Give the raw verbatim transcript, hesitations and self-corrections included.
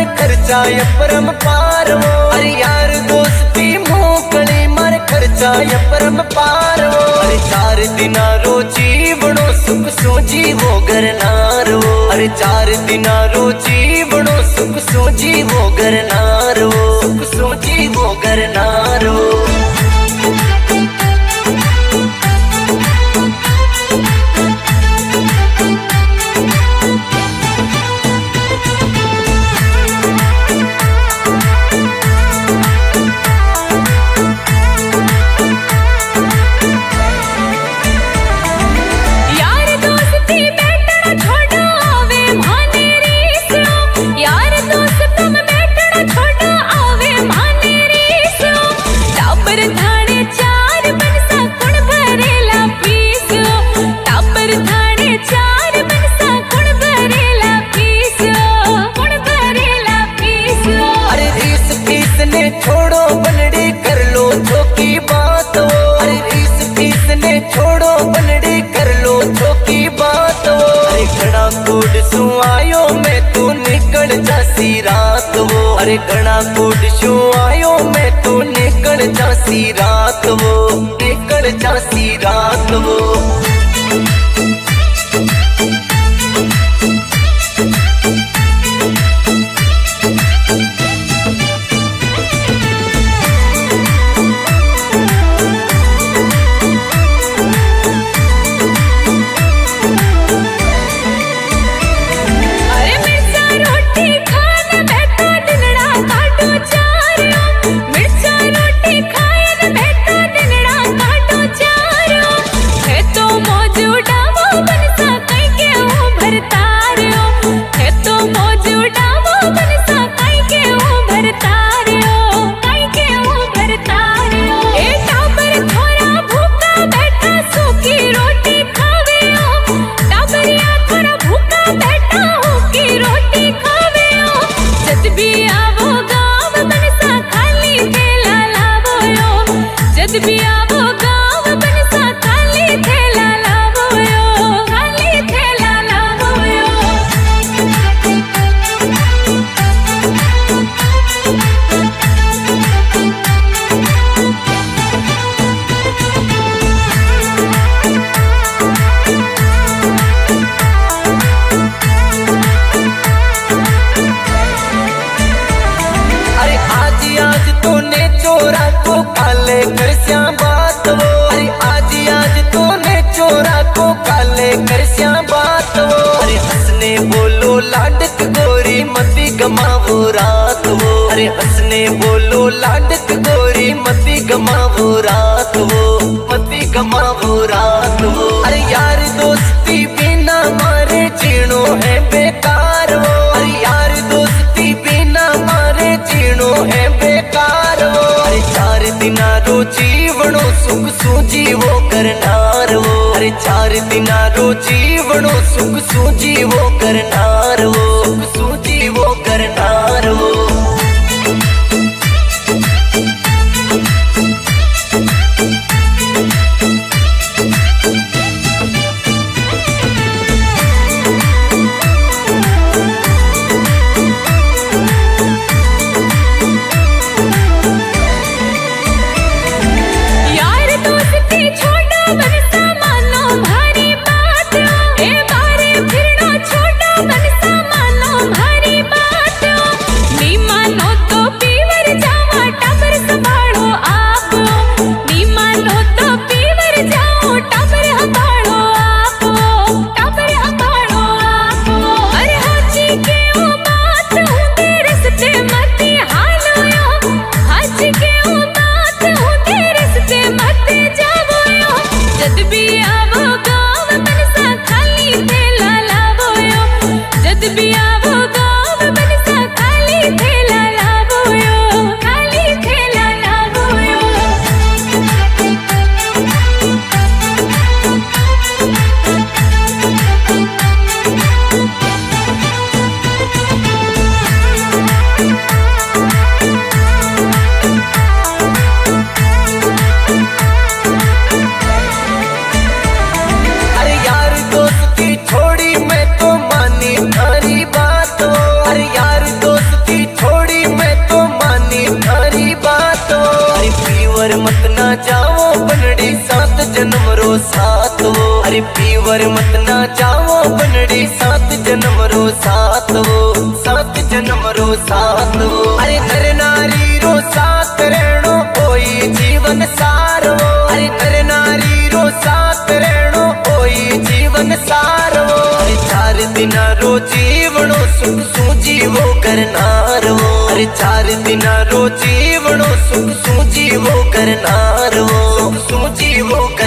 मारे खर्चा परम पार वो। अरे यार दोस्ती मोकली मारे खर्चा परम पार वो। अरे चार दिना रो जीवनो सुख सो जीवो घरनार वो। अरे चार दिना रो जीवनो सुख सो जीवो घरनार वो। सुख सो जीवो घरनार वो। छोड़ो बनड़ी कर लो छोकी बात वो। अरे रीस फीस ने छोड़ो बनड़ी कर लो छोकी बात वो। अरे घना कूड़ सु आयो मैं तू निकल जासी रात वो। अरे घना कूड़ सु आयो मैं तू निकल जासी रात वो। निकल जासी रात वो। कर श्याम बात वो। अरे आज आज तूने चोरा को काले कर श्याम बात वो। अरे हंसने बोलो लाडक गोरी मती गमावो रात वो। अरे हंसने बोलो लाडक गोरी मती गमावो रात वो। मती गमावो रात वो। अरे यार दोस्ती बिना मारे जीणो है बेकार वो। अरे यार दोस्ती बिना मारे जीणो है बेकार वो। अरे चार दिना रो जीवनो सुख सो जीवो करनार वो। अरे चार दिना रो जीवनो सुख सो जीवो करनार वो। सुख सो जीवो करनार वो। छोड़ो बनसा साथ वो। अरे नर नारी रो साथ रहणो कोई जीवन सार वो। अरे नर नारी रो साथ रहणो कोई जीवन सार वो। अरे चार दिन रो जीवनो सुख सूजीवो करनार वो। अरे चार दिन रो जीवनो सुख सूजीवो करनार वो। सुख सूजीवो